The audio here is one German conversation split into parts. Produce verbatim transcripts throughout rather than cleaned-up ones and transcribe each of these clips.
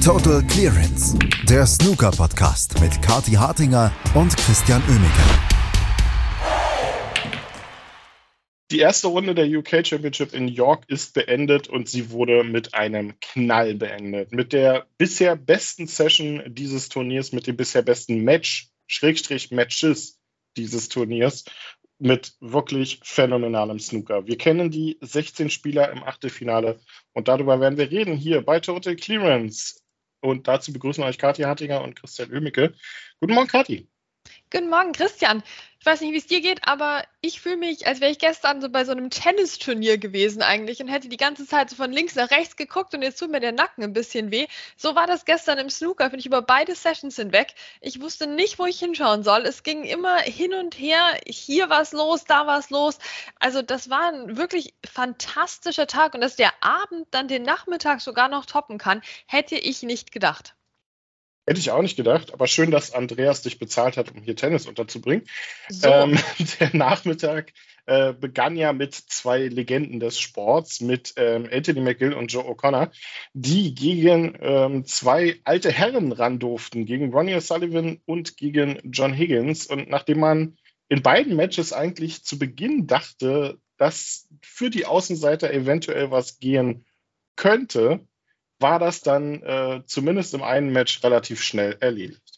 Total Clearance, der Snooker-Podcast mit Kathi Hartinger und Christian Oemeke. Die erste Runde der U K Championship in York ist beendet und sie wurde mit einem Knall beendet. Mit der bisher besten Session dieses Turniers, mit dem bisher besten Match, Schrägstrich Matches dieses Turniers, mit wirklich phänomenalem Snooker. Wir kennen die sechzehn Spieler im Achtelfinale und darüber werden wir reden hier bei Total Clearance. Und dazu begrüßen euch Kathi Hartinger und Christian Oemeke. Guten Morgen, Kathi. Guten Morgen, Christian. Ich weiß nicht, wie es dir geht, aber ich fühle mich, als wäre ich gestern so bei so einem Tennisturnier gewesen eigentlich und hätte die ganze Zeit so von links nach rechts geguckt und jetzt tut mir der Nacken ein bisschen weh. So war das gestern im Snooker, bin ich über beide Sessions hinweg. Ich wusste nicht, wo ich hinschauen soll. Es ging immer hin und her. Hier war es los, da war es los. Also das war ein wirklich fantastischer Tag und dass der Abend dann den Nachmittag sogar noch toppen kann, hätte ich nicht gedacht. Hätte ich auch nicht gedacht, aber schön, dass Andreas dich bezahlt hat, um hier Tennis unterzubringen. So. Ähm, der Nachmittag äh, begann ja mit zwei Legenden des Sports, mit ähm, Anthony McGill und Joe O'Connor, die gegen ähm, zwei alte Herren ran durften, gegen Ronnie O'Sullivan und gegen John Higgins. Und nachdem man in beiden Matches eigentlich zu Beginn dachte, dass für die Außenseiter eventuell was gehen könnte, war das dann äh, zumindest im einen Match relativ schnell erledigt.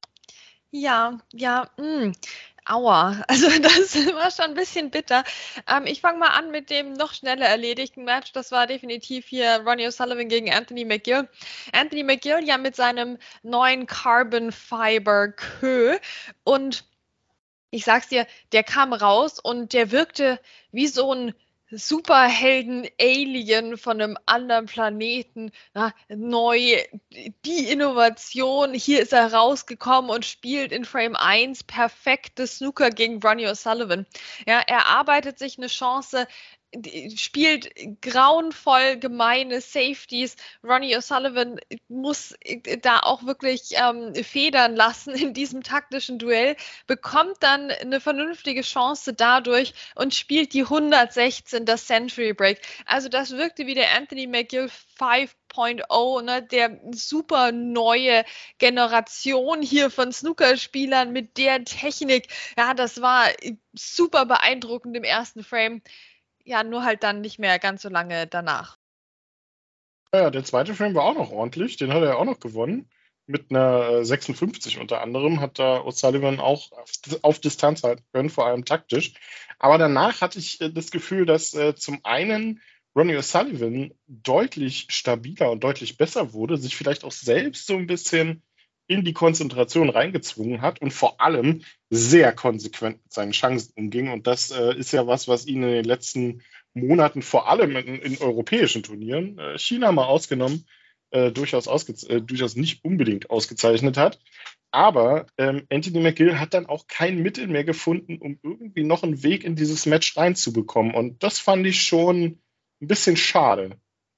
Ja, ja, mh. Aua, also das war schon ein bisschen bitter. Ähm, ich fange mal an mit dem noch schneller erledigten Match. Das war definitiv hier Ronnie O'Sullivan gegen Anthony McGill. Anthony McGill ja mit seinem neuen Carbon Fiber Queue und ich sag's dir, der kam raus und der wirkte wie so ein Superhelden-Alien von einem anderen Planeten, na, neu, die Innovation, hier ist er rausgekommen und spielt in Frame eins perfektes Snooker gegen Ronnie O'Sullivan. Ja, er arbeitet sich eine Chance, spielt grauenvoll gemeine Safeties. Ronnie O'Sullivan muss da auch wirklich ähm, federn lassen in diesem taktischen Duell, bekommt dann eine vernünftige Chance dadurch und spielt die hundertsechzehn, das Century Break. Also das wirkte wie der Anthony McGill fünf Punkt null, ne, der super neue Generation hier von Snookerspielern mit der Technik. Ja, das war super beeindruckend im ersten Frame. Ja, nur halt dann nicht mehr ganz so lange danach. Ja, der zweite Frame war auch noch ordentlich. Den hat er auch noch gewonnen. Mit einer sechsundfünfzig unter anderem hat da O'Sullivan auch auf, auf Distanz halten können, vor allem taktisch. Aber danach hatte ich äh, das Gefühl, dass äh, zum einen Ronnie O'Sullivan deutlich stabiler und deutlich besser wurde, sich vielleicht auch selbst so ein bisschen in die Konzentration reingezwungen hat und vor allem sehr konsequent mit seinen Chancen umging. Und das äh, ist ja was, was ihn in den letzten Monaten vor allem in, in europäischen Turnieren, äh, China mal ausgenommen, äh, durchaus, ausge- äh, durchaus nicht unbedingt ausgezeichnet hat. Aber ähm, Anthony McGill hat dann auch kein Mittel mehr gefunden, um irgendwie noch einen Weg in dieses Match reinzubekommen. Und das fand ich schon ein bisschen schade.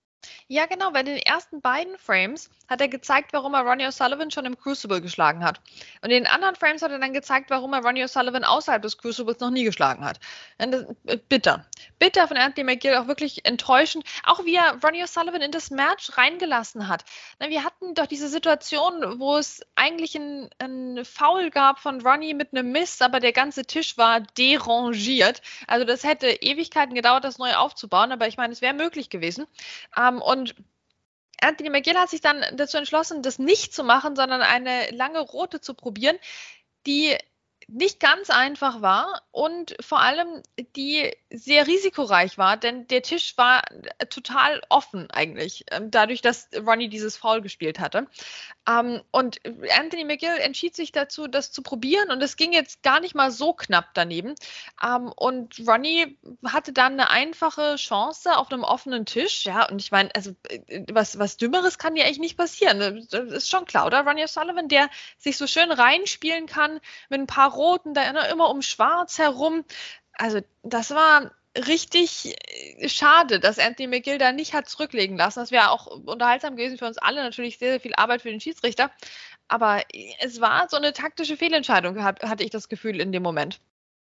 Ja, genau, bei den ersten beiden Frames hat er gezeigt, warum er Ronnie O'Sullivan schon im Crucible geschlagen hat. Und in den anderen Frames hat er dann gezeigt, warum er Ronnie O'Sullivan außerhalb des Crucibles noch nie geschlagen hat. Und das, äh, bitter. Bitter von Anthony McGill, auch wirklich enttäuschend. Auch wie er Ronnie O'Sullivan in das Match reingelassen hat. Na, wir hatten doch diese Situation, wo es eigentlich ein, ein Foul gab von Ronnie mit einem Miss, aber der ganze Tisch war derangiert. Also das hätte Ewigkeiten gedauert, das neu aufzubauen, aber ich meine, es wäre möglich gewesen. Ähm, und Anthony McGill hat sich dann dazu entschlossen, das nicht zu machen, sondern eine lange rote zu probieren, die nicht ganz einfach war und vor allem die sehr risikoreich war, denn der Tisch war total offen eigentlich, dadurch, dass Ronnie dieses Foul gespielt hatte. Um, und Anthony McGill entschied sich dazu, das zu probieren und es ging jetzt gar nicht mal so knapp daneben. Um, und Ronnie hatte dann eine einfache Chance auf einem offenen Tisch. Ja, und ich meine, also was, was Dümmeres kann ja eigentlich nicht passieren. Das ist schon klar, oder? Ronnie O'Sullivan, der sich so schön reinspielen kann mit ein paar Roten, da immer um Schwarz herum. Also das war richtig schade, dass Anthony McGill da nicht hat zurücklegen lassen. Das wäre auch unterhaltsam gewesen für uns alle, natürlich sehr, sehr viel Arbeit für den Schiedsrichter. Aber es war so eine taktische Fehlentscheidung, hatte ich das Gefühl in dem Moment.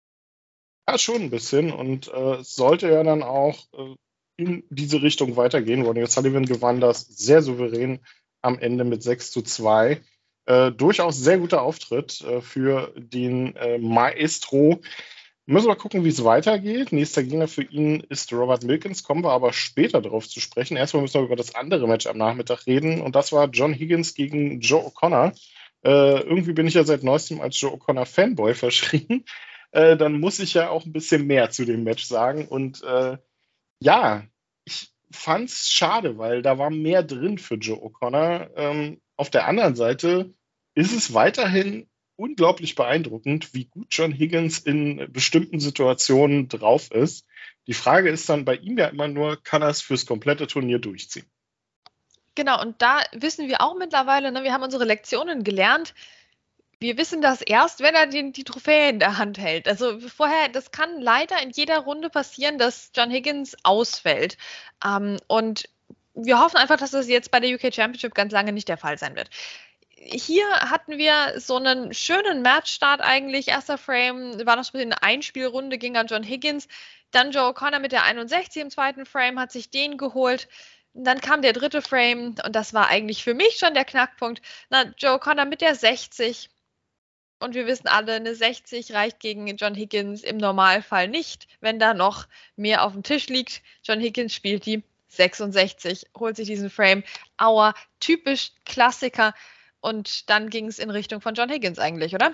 Ja, schon ein bisschen. Und äh, es sollte ja dann auch äh, in diese Richtung weitergehen. Ronnie O'Sullivan gewann das sehr souverän am Ende mit sechs zu zwei. Äh, durchaus sehr guter Auftritt äh, für den äh, Maestro. Müssen wir gucken, wie es weitergeht. Nächster Gegner für ihn ist Robert Milkins, kommen wir aber später darauf zu sprechen. Erstmal müssen wir über das andere Match am Nachmittag reden und das war John Higgins gegen Joe O'Connor. Äh, irgendwie bin ich ja seit neuestem als Joe O'Connor Fanboy verschrien. Äh, dann muss ich ja auch ein bisschen mehr zu dem Match sagen und äh, ja, ich fand's schade, weil da war mehr drin für Joe O'Connor. Ähm, auf der anderen Seite ist es weiterhin unglaublich beeindruckend, wie gut John Higgins in bestimmten Situationen drauf ist. Die Frage ist dann bei ihm ja immer nur, kann er es fürs komplette Turnier durchziehen? Genau, und da wissen wir auch mittlerweile, ne, wir haben unsere Lektionen gelernt. Wir wissen das erst, wenn er die, die Trophäe in der Hand hält. Also vorher, das kann leider in jeder Runde passieren, dass John Higgins ausfällt. Ähm, und wir hoffen einfach, dass das jetzt bei der U K Championship ganz lange nicht der Fall sein wird. Hier hatten wir so einen schönen Matchstart eigentlich. Erster Frame war noch so eine Einspielrunde, ging an John Higgins. Dann Joe O'Connor mit der einundsechzig im zweiten Frame, hat sich den geholt. Dann kam der dritte Frame und das war eigentlich für mich schon der Knackpunkt. Na, Joe O'Connor mit der sechzig. Und wir wissen alle, eine sechzig reicht gegen John Higgins im Normalfall nicht, wenn da noch mehr auf dem Tisch liegt. John Higgins spielt die sechsundsechzig, holt sich diesen Frame. Aua, typisch Klassiker. Und dann ging es in Richtung von John Higgins eigentlich, oder?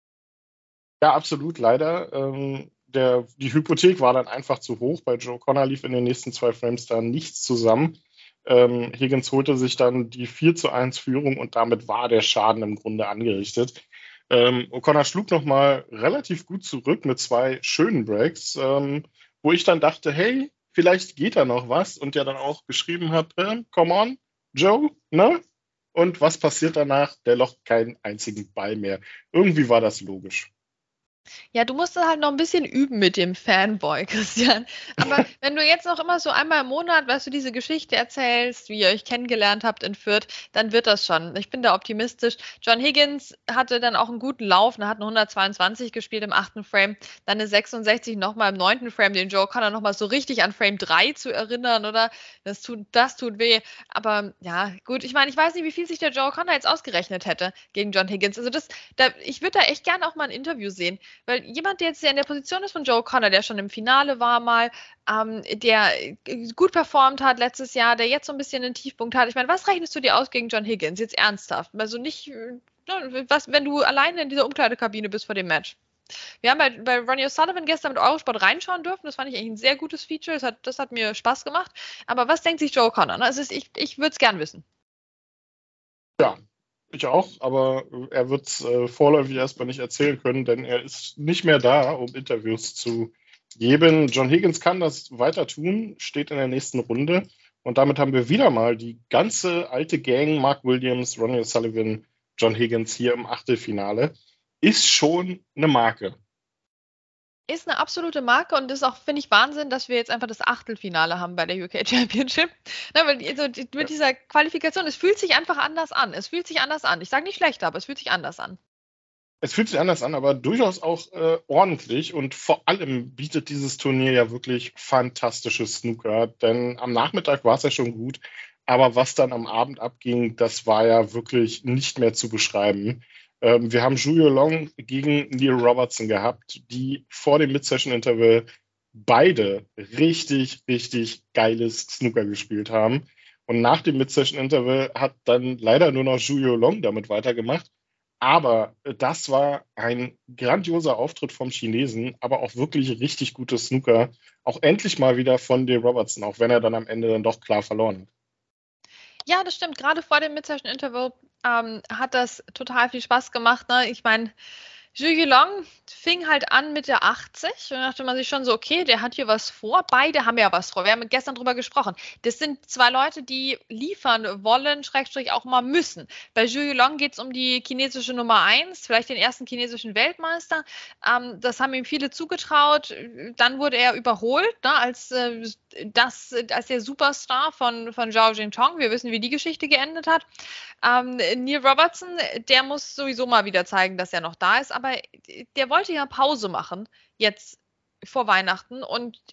Ja, absolut, leider. Ähm, der, die Hypothek war dann einfach zu hoch. Bei Joe O'Connor lief in den nächsten zwei Frames da nichts zusammen. Ähm, Higgins holte sich dann die vier zu eins Führung und damit war der Schaden im Grunde angerichtet. Ähm, O'Connor schlug nochmal relativ gut zurück mit zwei schönen Breaks, ähm, wo ich dann dachte, hey, vielleicht geht da noch was und der dann auch geschrieben hat, äh, come on, Joe, ne? Und was passiert danach? Der locht keinen einzigen Ball mehr. Irgendwie war das logisch. Ja, du musst halt noch ein bisschen üben mit dem Fanboy, Christian. Aber wenn du jetzt noch immer so einmal im Monat, weißt du, diese Geschichte erzählst, wie ihr euch kennengelernt habt in Fürth, dann wird das schon. Ich bin da optimistisch. John Higgins hatte dann auch einen guten Lauf. Er hat eine hundertzweiundzwanzig gespielt im achten Frame, dann eine sechsundsechzig nochmal im neunten Frame. Den Joe O'Connor nochmal so richtig an Frame drei zu erinnern, oder? Das tut, das tut weh. Aber ja, gut. Ich meine, ich weiß nicht, wie viel sich der Joe O'Connor jetzt ausgerechnet hätte gegen John Higgins. Also das, da, ich würde da echt gerne auch mal ein Interview sehen. Weil jemand, der jetzt in der Position ist von Joe O'Connor, der schon im Finale war mal, ähm, der gut performt hat letztes Jahr, der jetzt so ein bisschen einen Tiefpunkt hat. Ich meine, was rechnest du dir aus gegen John Higgins? Jetzt ernsthaft. Also nicht, was, wenn du alleine in dieser Umkleidekabine bist vor dem Match. Wir haben bei, bei Ronnie O'Sullivan gestern mit Eurosport reinschauen dürfen. Das fand ich eigentlich ein sehr gutes Feature. Das hat, das hat mir Spaß gemacht. Aber was denkt sich Joe O'Connor? Also ich ich würde es gern wissen. Ja. Ich auch, aber er wird es äh, vorläufig erstmal nicht erzählen können, denn er ist nicht mehr da, um Interviews zu geben. John Higgins kann das weiter tun, steht in der nächsten Runde. Und damit haben wir wieder mal die ganze alte Gang, Mark Williams, Ronnie O'Sullivan, John Higgins hier im Achtelfinale. Ist schon eine Marke. Ist eine absolute Marke und ist auch, finde ich, Wahnsinn, dass wir jetzt einfach das Achtelfinale haben bei der U K Championship. Na, weil also, mit ja. dieser Qualifikation, es fühlt sich einfach anders an. Es fühlt sich anders an. Ich sage nicht schlechter, aber es fühlt sich anders an. Es fühlt sich anders an, aber durchaus auch äh, ordentlich und vor allem bietet dieses Turnier ja wirklich fantastisches Snooker, denn am Nachmittag war es ja schon gut, aber was dann am Abend abging, das war ja wirklich nicht mehr zu beschreiben. Ähm, wir haben Zhu Long gegen Neil Robertson gehabt, die vor dem Mid-Session-Interval beide richtig, richtig geiles Snooker gespielt haben. Und nach dem Mid-Session-Interval hat dann leider nur noch Zhu Long damit weitergemacht. Aber das war ein grandioser Auftritt vom Chinesen, aber auch wirklich richtig gutes Snooker. Auch endlich mal wieder von Neil Robertson, auch wenn er dann am Ende dann doch klar verloren hat. Ja, das stimmt. Gerade vor dem Mid-Session-Interval ähm, hat das total viel Spaß gemacht. Ne? Ich meine, Zhu Long fing halt an mit der achtzig und dachte man sich schon so, okay, der hat hier was vor. Beide haben ja was vor. Wir haben gestern drüber gesprochen. Das sind zwei Leute, die liefern wollen, Schrägstrich auch mal müssen. Bei Zhu Long geht es um die chinesische Nummer eins, vielleicht den ersten chinesischen Weltmeister. Ähm, das haben ihm viele zugetraut. Dann wurde er überholt, ne, als, äh, das, als der Superstar von, von Zhao Jingtong. Wir wissen, wie die Geschichte geendet hat. Ähm, Neil Robertson, der muss sowieso mal wieder zeigen, dass er noch da ist, aber der wollte ja Pause machen, jetzt vor Weihnachten und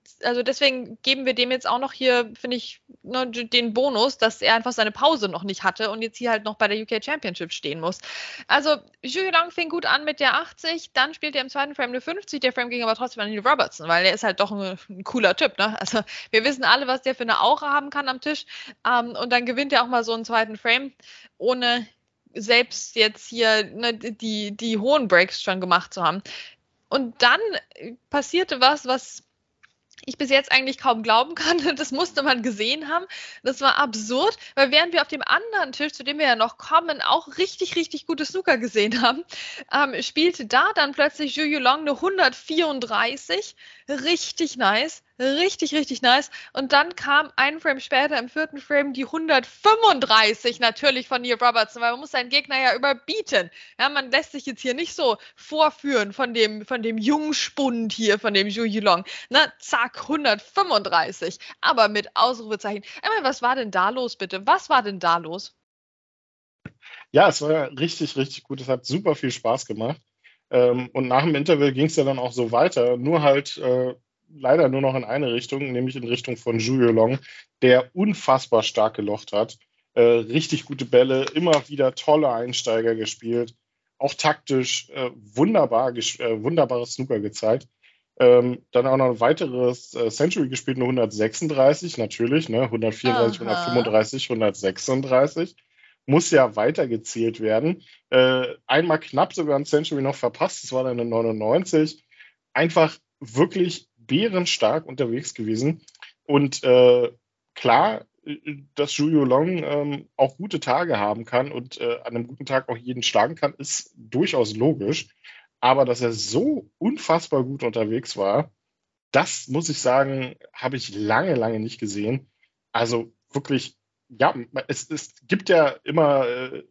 also deswegen geben wir dem jetzt auch noch hier, finde ich, ne, den Bonus, dass er einfach seine Pause noch nicht hatte und jetzt hier halt noch bei der U K Championship stehen muss. Also Zhu Yulong fing gut an mit der achtzig, dann spielt er im zweiten Frame eine fünfzig, der Frame ging aber trotzdem an Neil Robertson, weil er ist halt doch ein, ein cooler Typ, ne? Also wir wissen alle, was der für eine Aura haben kann am Tisch, ähm, und dann gewinnt er auch mal so einen zweiten Frame, ohne selbst jetzt hier ne, die, die hohen Breaks schon gemacht zu haben. Und dann passierte was, was ich bis jetzt eigentlich kaum glauben kann. Das musste man gesehen haben. Das war absurd, weil während wir auf dem anderen Tisch, zu dem wir ja noch kommen, auch richtig, richtig gute Snooker gesehen haben, ähm, spielte da dann plötzlich Zhu Yulong eine hundertvierunddreißig. Richtig nice. Richtig, richtig nice. Und dann kam ein Frame später im vierten Frame die hundertfünfunddreißig natürlich von Neil Robertson, weil man muss seinen Gegner ja überbieten. Ja, man lässt sich jetzt hier nicht so vorführen von dem, von dem Jungspund hier, von dem Zhu Yulong. Na, zack, hundertfünfunddreißig. Aber mit Ausrufezeichen. Einmal, was war denn da los, bitte? Was war denn da los? Ja, es war richtig, richtig gut. Es hat super viel Spaß gemacht. Ähm, und nach dem Interval ging es ja dann auch so weiter. Nur halt äh, leider nur noch in eine Richtung, nämlich in Richtung von Zhu Yulong, der unfassbar stark gelocht hat. Äh, richtig gute Bälle, immer wieder tolle Einsteiger gespielt. Auch taktisch äh, wunderbar, äh, wunderbares Snooker gezeigt. Ähm, dann auch noch ein weiteres äh, Century gespielt, eine hundertsechsunddreißig natürlich, ne? hundertvierunddreißig, Aha. hundertfünfunddreißig, hundertsechsunddreißig. Muss ja weitergezählt werden. Äh, einmal knapp sogar ein Century noch verpasst, das war dann eine neunundneunzig. Einfach wirklich bärenstark unterwegs gewesen. Und äh, klar, dass Zhu Yulong ähm, auch gute Tage haben kann und äh, an einem guten Tag auch jeden schlagen kann, ist durchaus logisch. Aber dass er so unfassbar gut unterwegs war, das muss ich sagen, habe ich lange, lange nicht gesehen. Also wirklich, ja, es, es gibt ja immer äh,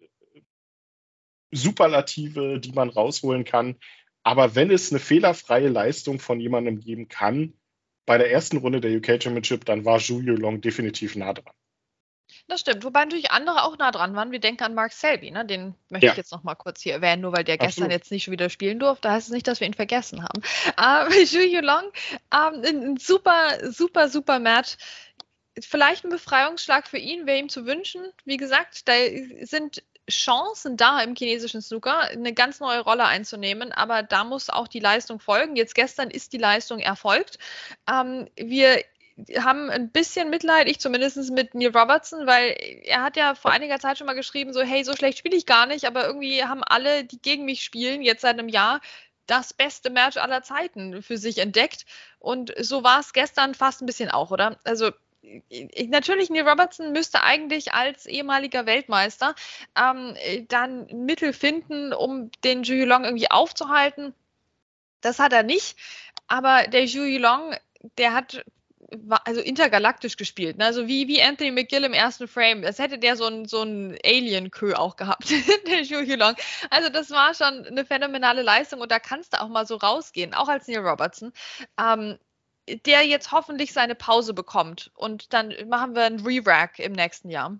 Superlative, die man rausholen kann. Aber wenn es eine fehlerfreie Leistung von jemandem geben kann, bei der ersten Runde der U K Championship, dann war Zhu Yulong definitiv nah dran. Das stimmt, wobei natürlich andere auch nah dran waren. Wir denken an Mark Selby, ne? Den möchte Ja. ich jetzt noch mal kurz hier erwähnen, nur weil der Absolut. gestern jetzt nicht schon wieder spielen durfte. Heißt es nicht, dass wir ihn vergessen haben. Ähm, Zhu Yulong, ähm, ein super, super, super Match. Vielleicht ein Befreiungsschlag für ihn, wäre ihm zu wünschen. Wie gesagt, da sind Chancen da im chinesischen Snooker, eine ganz neue Rolle einzunehmen, aber da muss auch die Leistung folgen. Jetzt gestern ist die Leistung erfolgt. Ähm, wir haben ein bisschen Mitleid, ich zumindest mit Neil Robertson, weil er hat ja vor einiger Zeit schon mal geschrieben, so hey, so schlecht spiele ich gar nicht, aber irgendwie haben alle, die gegen mich spielen, jetzt seit einem Jahr das beste Match aller Zeiten für sich entdeckt und so war es gestern fast ein bisschen auch, oder? Also ich, natürlich, Neil Robertson müsste eigentlich als ehemaliger Weltmeister ähm, dann Mittel finden, um den Zhu Yulong irgendwie aufzuhalten. Das hat er nicht, aber der Zhu Yulong, der hat also intergalaktisch gespielt, ne? Also wie, wie Anthony McGill im ersten Frame. Das hätte der so ein, so ein Alien-Kö auch gehabt, der Zhu Yulong. Also das war schon eine phänomenale Leistung und da kannst du auch mal so rausgehen, auch als Neil Robertson, ähm, der jetzt hoffentlich seine Pause bekommt und dann machen wir einen Re-Rack im nächsten Jahr.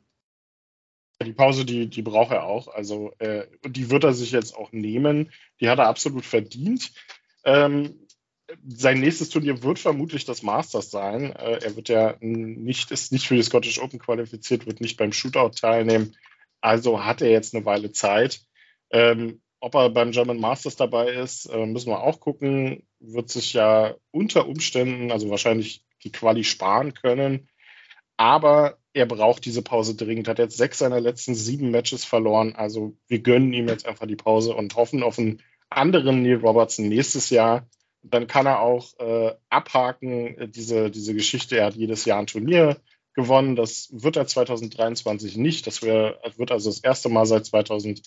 Die Pause, die, die braucht er auch. Also äh, die wird er sich jetzt auch nehmen. Die hat er absolut verdient. Ähm, sein nächstes Turnier wird vermutlich das Masters sein. Äh, er wird ja nicht, ist nicht für die Scottish Open qualifiziert, wird nicht beim Shootout teilnehmen. Also hat er jetzt eine Weile Zeit. Ähm, ob er beim German Masters dabei ist, äh, müssen wir auch gucken. Wird sich ja unter Umständen, also wahrscheinlich die Quali sparen können. Aber er braucht diese Pause dringend. Hat jetzt sechs seiner letzten sieben Matches verloren. Also wir gönnen ihm jetzt einfach die Pause und hoffen auf einen anderen Neil Robertson nächstes Jahr. Dann kann er auch äh, abhaken, äh, diese, diese Geschichte. Er hat jedes Jahr ein Turnier gewonnen. Das wird er zwanzig dreiundzwanzig nicht. Das wär, wird also das erste Mal seit zweitausendfünf,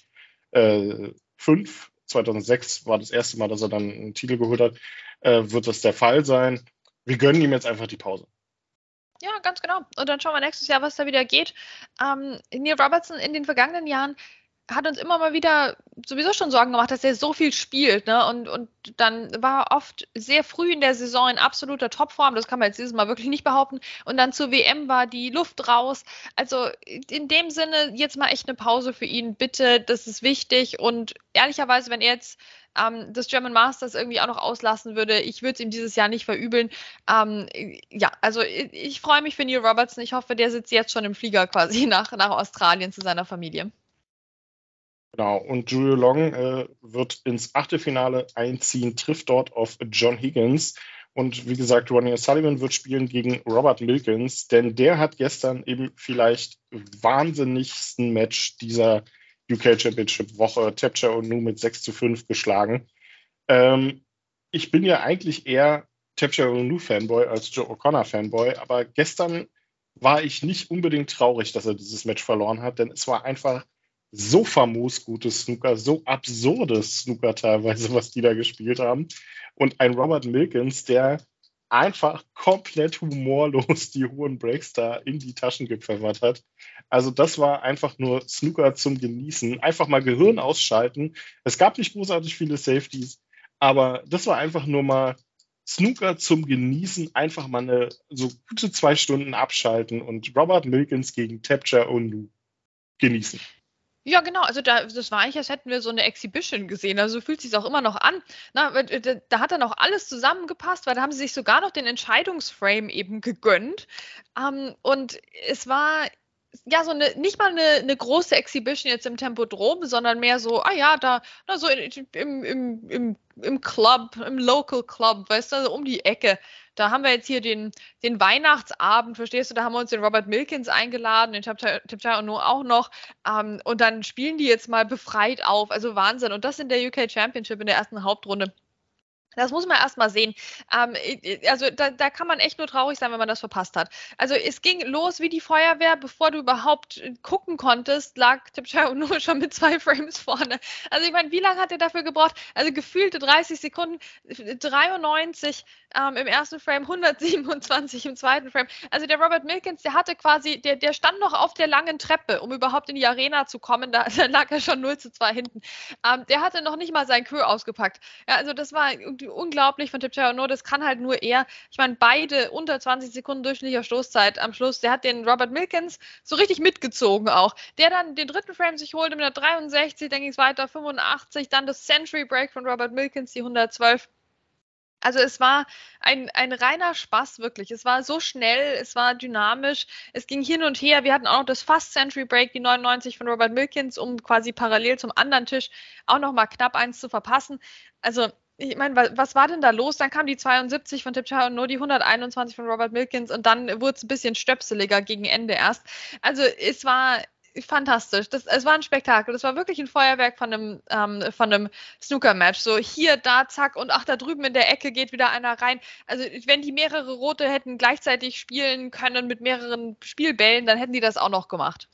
zweitausendsechs war das erste Mal, dass er dann einen Titel geholt hat, äh, wird das der Fall sein. Wir gönnen ihm jetzt einfach die Pause. Ja, ganz genau. Und dann schauen wir nächstes Jahr, was da wieder geht. Ähm, Neil Robertson in den vergangenen Jahren hat uns immer mal wieder sowieso schon Sorgen gemacht, dass er so viel spielt, ne? Und, und dann war er oft sehr früh in der Saison in absoluter Topform. Das kann man jetzt dieses Mal wirklich nicht behaupten. Und dann zur W M war die Luft raus. Also in dem Sinne jetzt mal echt eine Pause für ihn. Bitte, das ist wichtig. Und ehrlicherweise, wenn er jetzt ähm, das German Masters irgendwie auch noch auslassen würde, ich würde es ihm dieses Jahr nicht verübeln. Ähm, ja, also ich, ich freue mich für Neil Robertson. Ich hoffe, der sitzt jetzt schon im Flieger quasi nach, nach Australien zu seiner Familie. Genau, und Julio Long äh, wird ins Achtelfinale einziehen, trifft dort auf John Higgins. Und wie gesagt, Ronnie O'Sullivan wird spielen gegen Robert Milkins, denn der hat gestern eben vielleicht wahnsinnigsten Match dieser U K Championship Woche Tapcha Onu mit sechs zu fünf geschlagen. Ähm, ich bin ja eigentlich eher Tapcha Onu Fanboy als Joe O'Connor Fanboy, aber gestern war ich nicht unbedingt traurig, dass er dieses Match verloren hat, denn es war einfach so famos gutes Snooker, so absurdes Snooker teilweise, was die da gespielt haben. Und ein Robert Milkins, der einfach komplett humorlos die hohen Breaks da in die Taschen gepfeffert hat. Also das war einfach nur Snooker zum Genießen. Einfach mal Gehirn ausschalten. Es gab nicht großartig viele Safeties, aber das war einfach nur mal Snooker zum Genießen. Einfach mal eine so gute zwei Stunden abschalten und Robert Milkins gegen Tapcha Onu genießen. Ja, genau. Also da, das war eigentlich, als hätten wir so eine Exhibition gesehen. Also so fühlt es sich auch immer noch an. Na, da, da hat dann auch alles zusammengepasst, weil da haben sie sich sogar noch den Entscheidungsframe eben gegönnt. Ähm, und es war ja so eine, nicht mal eine, eine große Exhibition jetzt im Tempodrom, sondern mehr so, ah ja, da, na, so in, im, im, im, im Club, im Local Club, weißt du, also um die Ecke. Da haben wir jetzt hier den, den Weihnachtsabend, verstehst du, da haben wir uns den Robert Milkins eingeladen, den Tapcha Onu auch noch. Ähm, und dann spielen die jetzt mal befreit auf. Also Wahnsinn. Und das in der U K Championship in der ersten Hauptrunde. Das muss man erst mal sehen. Ähm, also da, da kann man echt nur traurig sein, wenn man das verpasst hat. Also es ging los wie die Feuerwehr, bevor du überhaupt gucken konntest, lag Tapcha Onu schon mit zwei Frames vorne. Also ich meine, wie lange hat er dafür gebraucht? Also gefühlte dreißig Sekunden, dreiundneunzig ähm, im ersten Frame, hundertsiebenundzwanzig im zweiten Frame. Also der Robert Milkins, der hatte quasi, der, der stand noch auf der langen Treppe, um überhaupt in die Arena zu kommen. Da, da lag er schon null zu zwei hinten. Ähm, der hatte noch nicht mal sein Queue ausgepackt. Ja, also das war unglaublich von Tapcha Onu, das kann halt nur er. Ich meine, beide unter zwanzig Sekunden durchschnittlicher Stoßzeit am Schluss. Der hat den Robert Milkins so richtig mitgezogen auch. Der dann den dritten Frame sich holte mit der dreiundsechzig, dann ging es weiter, fünfundachtzig, dann das Century Break von Robert Milkins, die hundertzwölf. Also es war ein, ein reiner Spaß, wirklich. Es war so schnell, es war dynamisch, es ging hin und her. Wir hatten auch noch das Fast Century Break, die neunundneunzig von Robert Milkins, um quasi parallel zum anderen Tisch auch noch mal knapp eins zu verpassen. Also ich meine, was war denn da los? Dann kam die zweiundsiebzig von Tapcha Onu, die hunderteinundzwanzig von Robert Milkins und dann wurde es ein bisschen stöpseliger gegen Ende erst. Also es war fantastisch. Das, es war ein Spektakel. Das war wirklich ein Feuerwerk von einem, ähm, von einem Snooker-Match. So hier, da, zack und ach, da drüben in der Ecke geht wieder einer rein. Also wenn die mehrere Rote hätten gleichzeitig spielen können mit mehreren Spielbällen, dann hätten die das auch noch gemacht.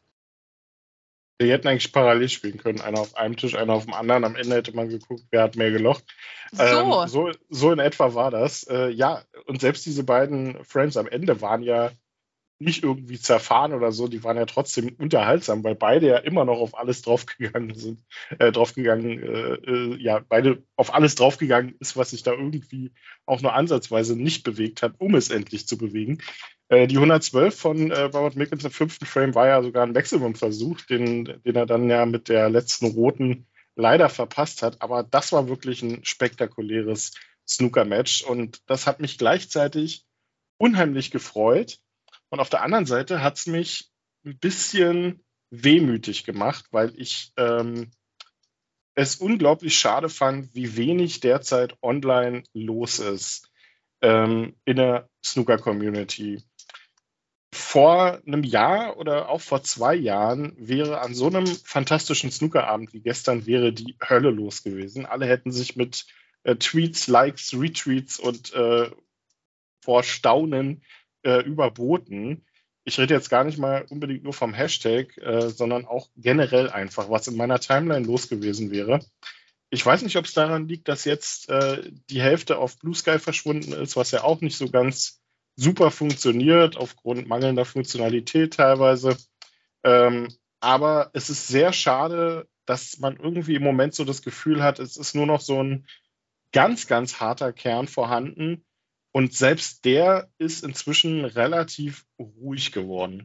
Die hätten eigentlich parallel spielen können. Einer auf einem Tisch, einer auf dem anderen. Am Ende hätte man geguckt, wer hat mehr gelocht. So, ähm, so, so in etwa war das. Äh, ja, und selbst diese beiden Frames am Ende waren ja nicht irgendwie zerfahren oder so, die waren ja trotzdem unterhaltsam, weil beide ja immer noch auf alles draufgegangen sind, äh, draufgegangen, äh, äh, ja, beide auf alles draufgegangen ist, was sich da irgendwie auch nur ansatzweise nicht bewegt hat, um es endlich zu bewegen. Äh, die hundertzwölf von äh, Robert Milkins im fünften Frame war ja sogar ein Maximum-Versuch, den, den er dann ja mit der letzten roten leider verpasst hat, aber das war wirklich ein spektakuläres Snooker-Match und das hat mich gleichzeitig unheimlich gefreut. Und auf der anderen Seite hat es mich ein bisschen wehmütig gemacht, weil ich ähm, es unglaublich schade fand, wie wenig derzeit online los ist ähm, in der Snooker-Community. Vor einem Jahr oder auch vor zwei Jahren wäre an so einem fantastischen Snookerabend wie gestern wäre die Hölle los gewesen. Alle hätten sich mit äh, Tweets, Likes, Retweets und äh, vor Staunen Äh, überboten. Ich rede jetzt gar nicht mal unbedingt nur vom Hashtag, äh, sondern auch generell einfach, was in meiner Timeline los gewesen wäre. Ich weiß nicht, ob es daran liegt, dass jetzt äh, die Hälfte auf Blue Sky verschwunden ist, was ja auch nicht so ganz super funktioniert, aufgrund mangelnder Funktionalität teilweise. Ähm, aber es ist sehr schade, dass man irgendwie im Moment so das Gefühl hat, es ist nur noch so ein ganz, ganz harter Kern vorhanden. Und selbst der ist inzwischen relativ ruhig geworden.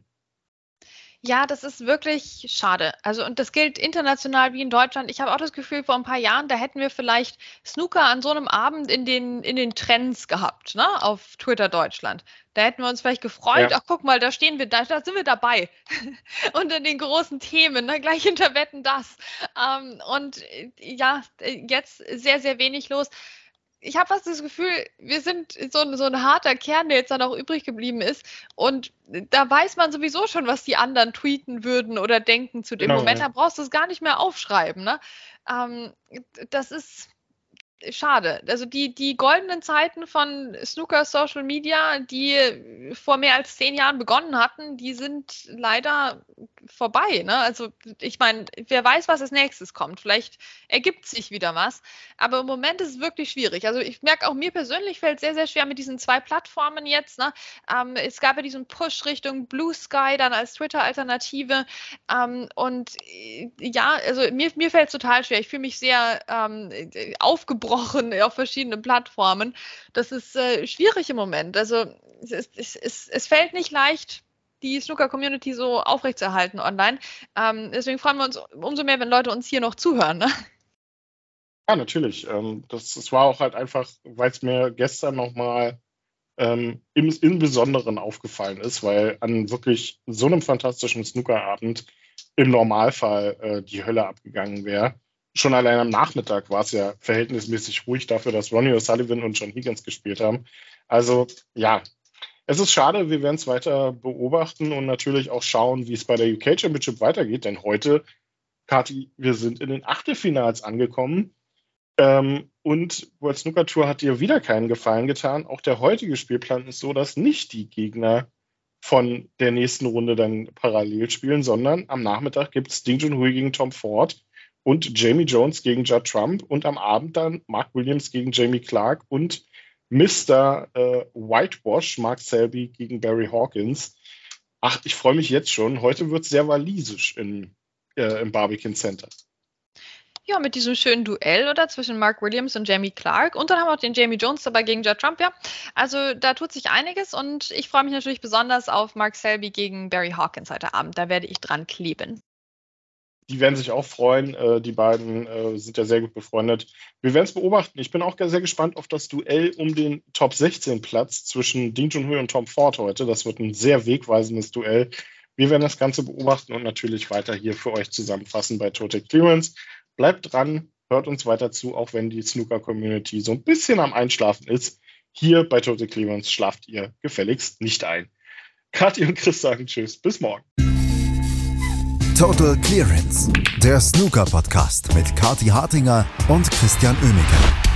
Ja, das ist wirklich schade. Also, und das gilt international wie in Deutschland. Ich habe auch das Gefühl, vor ein paar Jahren, da hätten wir vielleicht Snooker an so einem Abend in den, in den Trends gehabt, ne? Auf Twitter Deutschland. Da hätten wir uns vielleicht gefreut, Ja. ach guck mal, da stehen wir, da, da sind wir dabei. Unter den großen Themen, ne? Gleich hinter Wetten, das. Ähm, und äh, ja, äh, jetzt sehr, sehr wenig los. Ich habe fast das Gefühl, wir sind so ein, so ein harter Kern, der jetzt dann auch übrig geblieben ist. Und da weiß man sowieso schon, was die anderen tweeten würden oder denken zu dem Genau, Moment. ja. Da brauchst du es gar nicht mehr aufschreiben. Ne? Ähm, das ist schade. Also die, die goldenen Zeiten von Snooker Social Media, die vor mehr als zehn Jahren begonnen hatten, die sind leider vorbei. Ne? Also ich meine, wer weiß, was als nächstes kommt. Vielleicht ergibt sich wieder was. Aber im Moment ist es wirklich schwierig. Also ich merke auch, mir persönlich fällt es sehr, sehr schwer mit diesen zwei Plattformen jetzt. Ne? Ähm, es gab ja diesen Push Richtung Blue Sky dann als Twitter-Alternative. Ähm, und äh, ja, also mir, mir fällt es total schwer. Ich fühle mich sehr ähm, aufgebrochen auf verschiedenen Plattformen. Das ist äh, schwierig im Moment. Also es, ist, es, es, es fällt nicht leicht, die Snooker-Community so aufrechtzuerhalten online. Ähm, deswegen freuen wir uns umso mehr, wenn Leute uns hier noch zuhören. Ne? Ja, natürlich. Ähm, das, das war auch halt einfach, weil es mir gestern nochmal ähm, im, im Besonderen aufgefallen ist, weil an wirklich so einem fantastischen Snookerabend im Normalfall äh, die Hölle abgegangen wäre. Schon allein am Nachmittag war es ja verhältnismäßig ruhig dafür, dass Ronnie O'Sullivan und John Higgins gespielt haben. Also ja, es ist schade, wir werden es weiter beobachten und natürlich auch schauen, wie es bei der U K Championship weitergeht, denn heute, Kathi, wir sind in den Achtelfinals angekommen ähm, und World Snooker Tour hat dir wieder keinen Gefallen getan. Auch der heutige Spielplan ist so, dass nicht die Gegner von der nächsten Runde dann parallel spielen, sondern am Nachmittag gibt es Ding Junhui gegen Tom Ford und Jamie Jones gegen Judd Trump und am Abend dann Mark Williams gegen Jamie Clark und Mister Äh, Whitewash, Mark Selby gegen Barry Hawkins. Ach, ich freue mich jetzt schon. Heute wird es sehr walisisch in, äh, im Barbican Center. Ja, mit diesem schönen Duell oder zwischen Mark Williams und Jamie Clark. Und dann haben wir auch den Jamie Jones dabei gegen Judd Trump, ja. Also da tut sich einiges und ich freue mich natürlich besonders auf Mark Selby gegen Barry Hawkins heute Abend. Da werde ich dran kleben. Die werden sich auch freuen. Äh, die beiden äh, sind ja sehr gut befreundet. Wir werden es beobachten. Ich bin auch sehr gespannt auf das Duell um den Top sechzehn Platz zwischen Ding Junhui und Tom Ford heute. Das wird ein sehr wegweisendes Duell. Wir werden das Ganze beobachten und natürlich weiter hier für euch zusammenfassen bei Total Clearance. Bleibt dran, hört uns weiter zu, auch wenn die Snooker-Community so ein bisschen am Einschlafen ist. Hier bei Total Clearance schlaft ihr gefälligst nicht ein. Kathi und Chris sagen Tschüss, bis morgen. Total Clearance, der Snooker-Podcast mit Kathi Hartinger und Christian Oemeke.